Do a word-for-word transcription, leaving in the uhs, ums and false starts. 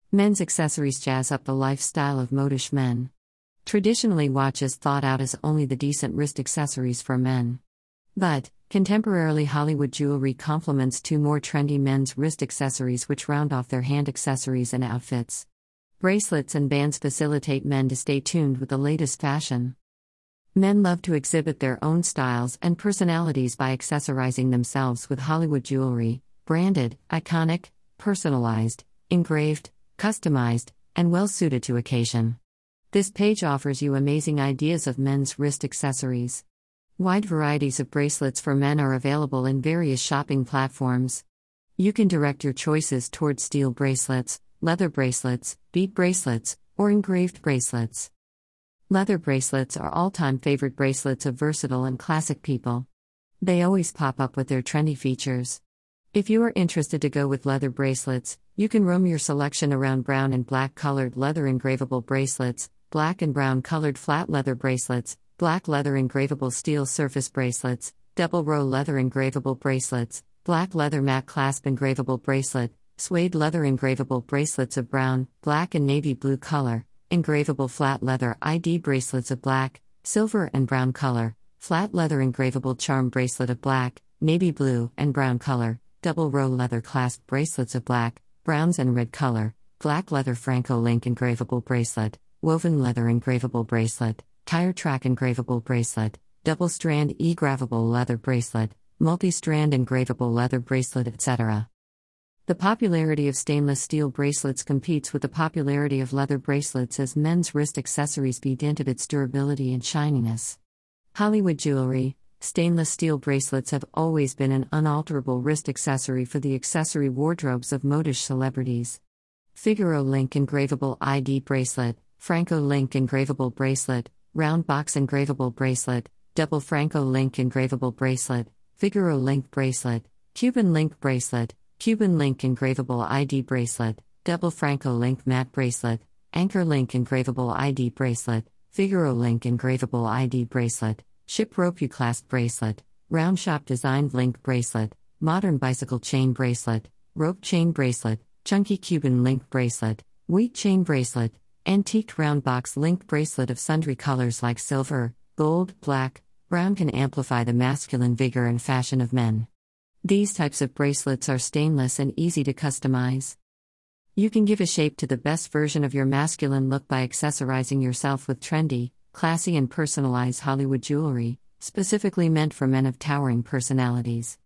Men's accessories jazz up the lifestyle of modish men. Traditionally, watches thought out as only the decent wrist accessories for men. But, contemporarily, Hollywood jewelry complements two more trendy men's wrist accessories which round off their hand accessories and outfits. Bracelets and bands facilitate men to stay tuned with the latest fashion. Men love to exhibit their own styles and personalities by accessorizing themselves with Hollywood jewelry, branded, iconic, personalized, engraved, customized, and well suited to occasion. This page offers you amazing ideas of men's wrist accessories. Wide varieties of bracelets for men are available in various shopping platforms. You can direct your choices toward steel bracelets, leather bracelets, bead bracelets, or engraved bracelets. Leather bracelets are all-time favorite bracelets of versatile and classic people. They always pop up with their trendy features. If you are interested to go with leather bracelets, you can roam your selection around brown and black colored leather engravable bracelets, black and brown colored flat leather bracelets, black leather engravable steel surface bracelets, double row leather engravable bracelets, black leather matte clasp engravable bracelet, suede leather engravable bracelets of brown, black and navy blue color, engravable flat leather I D bracelets of black, silver and brown color, flat leather engravable charm bracelet of black, navy blue and brown color, double row leather clasp bracelets of black, browns and red color, black leather Franco Link engravable bracelet, woven leather engravable bracelet, tire track engravable bracelet, double strand e-gravable leather bracelet, multi-strand engravable leather bracelet, et cetera. The popularity of stainless steel bracelets competes with the popularity of leather bracelets as men's wrist accessories beat into its durability and shininess. Hollywood jewelry, stainless steel bracelets have always been an unalterable wrist accessory for the accessory wardrobes of modish celebrities. Figaro Link engravable I D bracelet, Franco Link engravable bracelet, round box engravable bracelet, double Franco Link engravable bracelet, Figaro Link bracelet, Cuban Link bracelet, Cuban Link engravable I D bracelet, double Franco Link matte bracelet, Anchor Link engravable I D bracelet, Figaro Link engravable I D bracelet, Ship Rope U clasp bracelet, round shop designed link bracelet, modern bicycle chain bracelet, rope chain bracelet, chunky Cuban link bracelet, wheat chain bracelet, antique round box link bracelet of sundry colors like silver, gold, black, brown can amplify the masculine vigor and fashion of men. These types of bracelets are stainless and easy to customize. You can give a shape to the best version of your masculine look by accessorizing yourself with trendy, classy and personalized Hollywood jewelry, specifically meant for men of towering personalities.